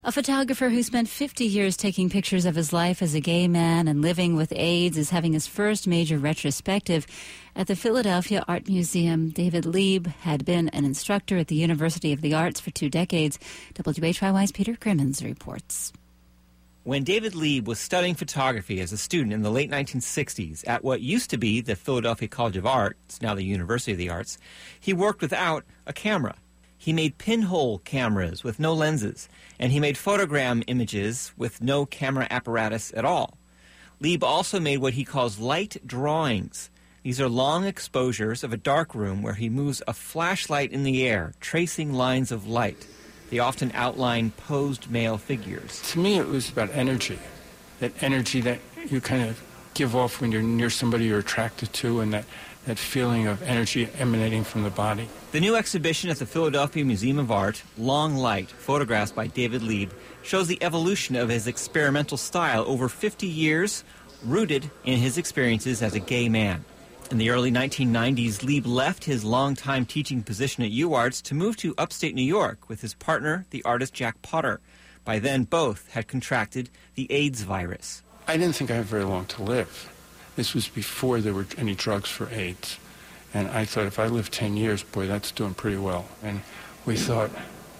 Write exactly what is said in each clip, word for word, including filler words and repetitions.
A photographer who spent fifty years taking pictures of his life as a gay man and living with AIDS is having his first major retrospective at the Philadelphia Art Museum. David Lieb had been an instructor at the University of the Arts for two decades. W H Y Y's Peter Crimmins reports. When David Lieb was studying photography as a student in the late nineteen sixties at what used to be the Philadelphia College of Art, it's now the University of the Arts, he worked without a camera. He made pinhole cameras with no lenses, and he made photogram images with no camera apparatus at all. Lieb also made what he calls light drawings. These are long exposures of a dark room where he moves a flashlight in the air, tracing lines of light. They often outline posed male figures. To me, it was about energy, that energy that you kind of give off when you're near somebody you're attracted to, and that, that feeling of energy emanating from the body. The new exhibition at the Philadelphia Museum of Art, Long Light, photographs by David Lieb, shows the evolution of his experimental style over fifty years, rooted in his experiences as a gay man. In the early nineteen nineties, Lieb left his longtime teaching position at U Arts to move to upstate New York with his partner, the artist Jack Potter. By then, both had contracted the AIDS virus. I didn't think I had very long to live. This was before there were any drugs for AIDS. And I thought, if I live ten years, boy, that's doing pretty well. And we thought,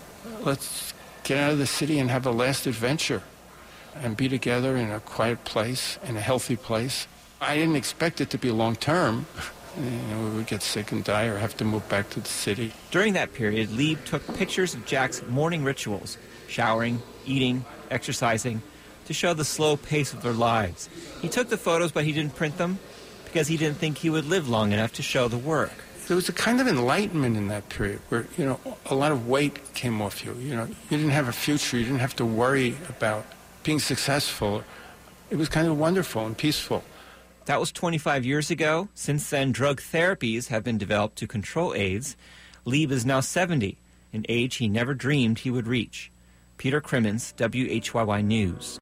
let's get out of the city and have a last adventure and be together in a quiet place, in a healthy place. I didn't expect it to be long term. You know, we would get sick and die or have to move back to the city. During that period, Lieb took pictures of Jack's morning rituals, showering, eating, exercising, to show the slow pace of their lives. He took the photos, but he didn't print them because he didn't think he would live long enough to show the work. There was a kind of enlightenment in that period where, you know, a lot of weight came off you. You know, you didn't have a future. You didn't have to worry about being successful. It was kind of wonderful and peaceful. That was twenty-five years ago. Since then, drug therapies have been developed to control AIDS. Lieb is now seventy, an age he never dreamed he would reach. Peter Crimmins, W H Y Y News.